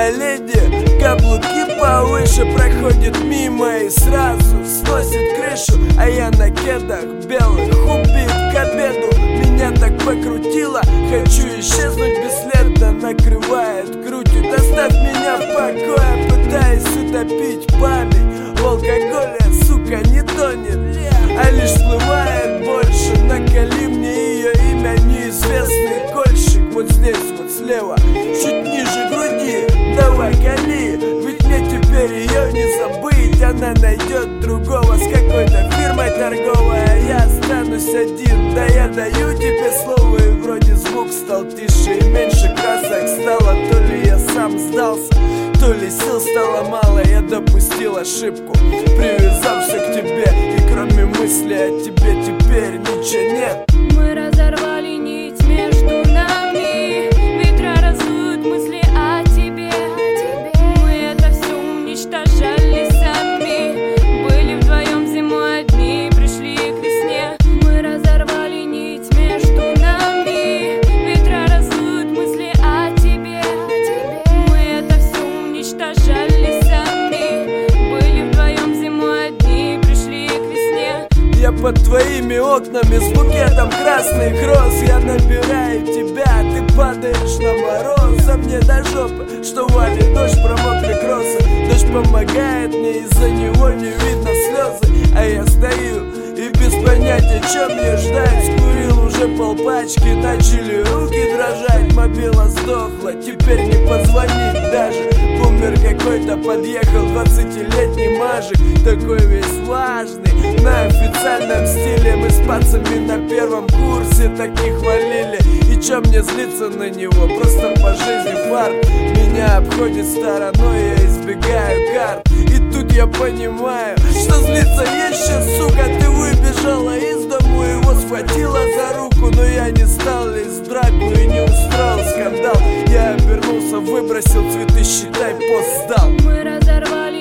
моя леди, каблуки повыше, проходит мимо и сразу сносит крышу. А я на кедах белых убит к обеду. Меня так покрутило, хочу исчезнуть бесследно. Накрывает крутью, доставь меня в покое. Пытаюсь утопить память, в алкоголе, сука, не тонет, а лишь всплывает больше. Наколи мне ее имя, неизвестный кольщик. Вот здесь вот слева, чуть ниже груди, давай кали, ведь мне теперь ее не забыть. Она найдет другого с какой-то фирмой торговой, а я останусь один. Да я даю тебе слово, и вроде звук стал тише и меньше красок стало. То ли я сам сдался, то ли сил стало мало. Я допустил ошибку, привязался к тебе, и кроме мысли о тебе теперь ничего нет. Мы разорвали нить между нами, ветра раздуют мысли о тебе. Мы это все уничтожали сами, были вдвоем зимой одни, пришли к весне. Мы разорвали нить между нами, ветра раздуют мысли о тебе. Мы это все уничтожали сами, были вдвоем зимой одни, пришли к весне. Я под твоими окнами с букетом красных роз. Я набираю тебя, ты падаешь на мороз. А мне до жопы, что валит дождь, промокли кроссы. Дождь помогает мне, из-за него не видно слезы. А я стою и без понятия, чем мне ждать. Скурил уже полпачки, начали руки дрожать. Мобила сдохла, теперь не позвонить даже. Бумер какой-то подъехал, 20-летний мажик, такой весь важный. На официальном стиле мы с пацами на первом курсе таких валили. И чё мне злиться на него, просто по жизни фарт. Меня обходит стороной, я избегаю карт. И тут я понимаю, что злиться еще, сука. Ты выбежала из дому, его схватила за руку, но я не стал лезть в драку и не устроил скандал. Я обернулся, выбросил цветы, считай, пост сдал. Мы разорвали